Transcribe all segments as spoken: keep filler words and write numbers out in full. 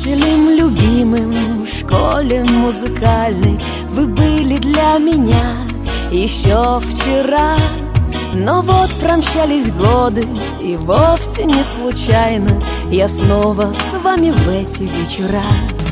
Учителем любимым в школе музыкальной вы были для меня еще вчера. Но вот промчались годы, и вовсе не случайно я снова с вами в эти вечера.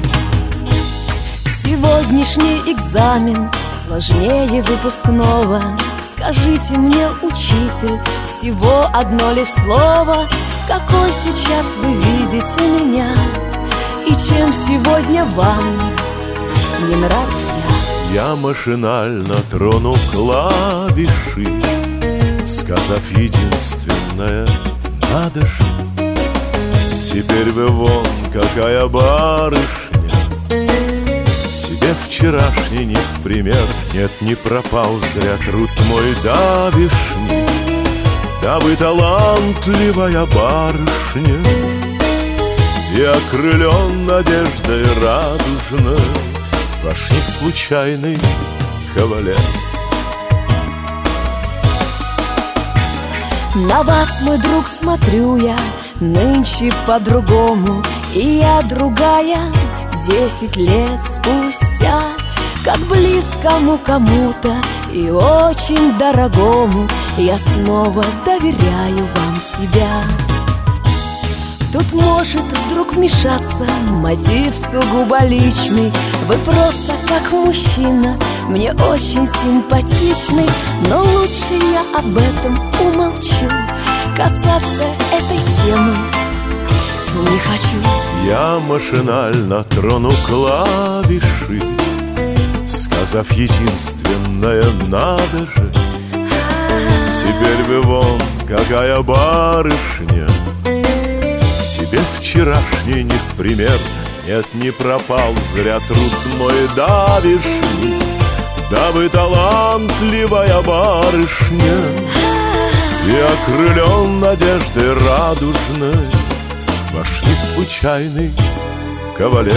Сегодняшний экзамен сложнее выпускного. Скажите мне, учитель, всего одно лишь слово: какой сейчас вы видите меня, и чем сегодня вам не нравлюсь я? Я машинально трону клавиши, сказав единственное: надо же. Теперь вы вон какая барышня, себе вчерашний не в пример. Нет, не пропал зря труд мой давишний. Да вы талантливая барышня, и окрылен надеждой радужной ваш неслучайный кавалер. На вас, мой друг, смотрю я нынче по-другому, и я другая десять лет спустя. Как близкому кому-то и очень дорогому я снова доверяю вам себя. Тут может вдруг вмешаться мотив сугубо личный. Вы просто как мужчина мне очень симпатичный, но лучше я об этом умолчу. Касаться этой темы не хочу. Я машинально трону клавиши, сказав единственное: надо же. Теперь вы вон какая барышня, себе вчерашний не в пример. Нет, не пропал зря труд мой давишний. Да вы талантливая барышня, и окрылен надеждой радужной ваш неслучайный кавалер.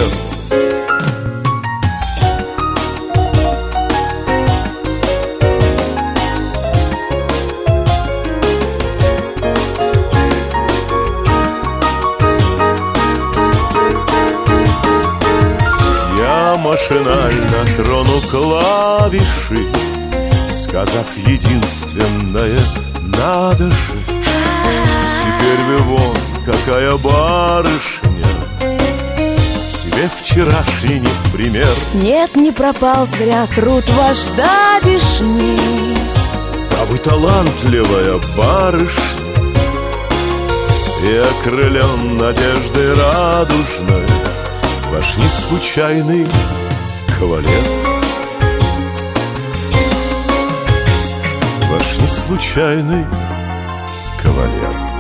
Я машинально трону клавиши, сказав единственное: надо же. Теперь вы вон какая барышня, себе вчерашний не в пример. Нет, не пропал зря труд ваш давишний. Да вы талантливая барышня, и окрылен надеждой радужной ваш неслучайный кавалер. Ваш неслучайный кавалер.